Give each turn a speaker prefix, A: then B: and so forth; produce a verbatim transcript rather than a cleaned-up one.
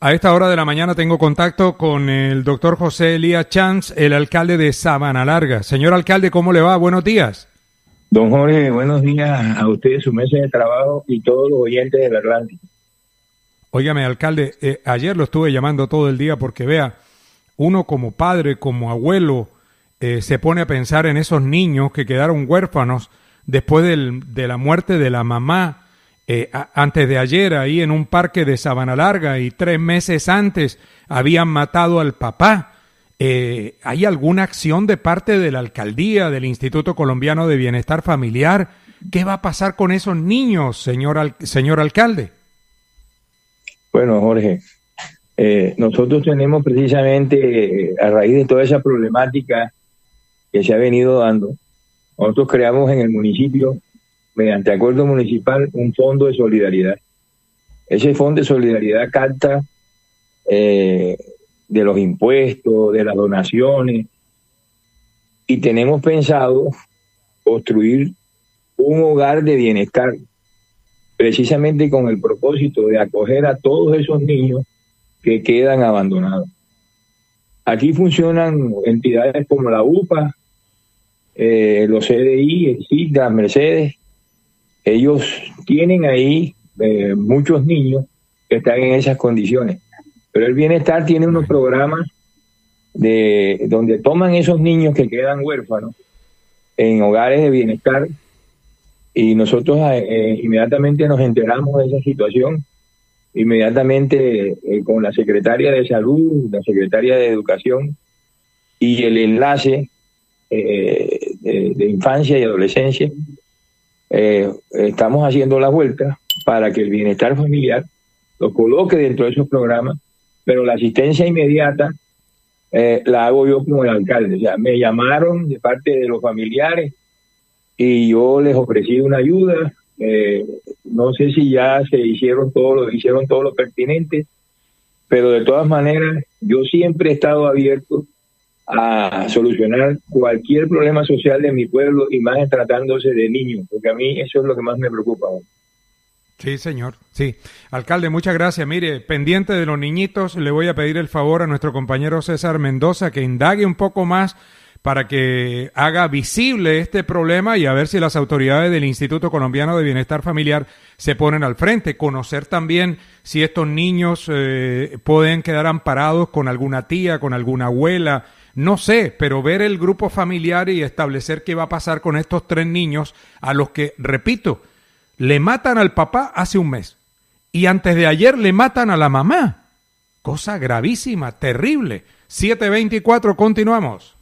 A: A esta hora de la mañana tengo contacto con el doctor José Elías Chance, el alcalde de Sabana Larga. Señor alcalde, ¿cómo le va? Buenos días.
B: Don Jorge, buenos días a usted, su mesa de trabajo y todos los oyentes del Atlántico.
A: Óigame, alcalde, eh, ayer lo estuve llamando todo el día porque vea, uno como padre, como abuelo, eh, se pone a pensar en esos niños que quedaron huérfanos después del, de la muerte de la mamá. Eh, a, antes de ayer, ahí en un parque de Sabana Larga, y tres meses antes habían matado al papá. Eh, ¿Hay alguna acción de parte de la alcaldía, del Instituto Colombiano de Bienestar Familiar? ¿Qué va a pasar con esos niños, señor, al, señor alcalde?
B: Bueno, Jorge, eh, nosotros tenemos precisamente, eh, a raíz de toda esa problemática que se ha venido dando, nosotros creamos en el municipio, mediante acuerdo municipal, un fondo de solidaridad. Ese fondo de solidaridad capta eh, de los impuestos, de las donaciones, y tenemos pensado construir un hogar de bienestar, precisamente con el propósito de acoger a todos esos niños que quedan abandonados. Aquí funcionan entidades como la U P A, eh, los C D I, el SIGDA, Mercedes. Ellos tienen ahí eh, muchos niños que están en esas condiciones. Pero el bienestar tiene unos programas de donde toman esos niños que quedan huérfanos en hogares de bienestar, y nosotros eh, inmediatamente nos enteramos de esa situación, inmediatamente eh, con la secretaria de Salud, la secretaria de Educación y el enlace eh, de, de Infancia y Adolescencia. Eh, estamos haciendo la vuelta para que el bienestar familiar lo coloque dentro de esos programas, pero la asistencia inmediata eh, la hago yo como el alcalde. O sea, me llamaron de parte de los familiares y yo les ofrecí una ayuda. Eh, no sé si ya se hicieron todo lo, hicieron todo lo pertinente, pero de todas maneras yo siempre he estado abierto a solucionar cualquier problema social de mi pueblo, y más tratándose de niños, porque a mí eso es lo que más me preocupa.
A: Sí, señor. Sí. Alcalde, muchas gracias. Mire, pendiente de los niñitos, le voy a pedir el favor a nuestro compañero César Mendoza que indague un poco más para que haga visible este problema, y a ver si las autoridades del Instituto Colombiano de Bienestar Familiar se ponen al frente. Conocer también si estos niños eh, pueden quedar amparados con alguna tía, con alguna abuela. No sé, pero ver el grupo familiar y establecer qué va a pasar con estos tres niños a los que, repito, le matan al papá hace un mes y antes de ayer le matan a la mamá. Cosa gravísima, terrible. siete veinticuatro, continuamos.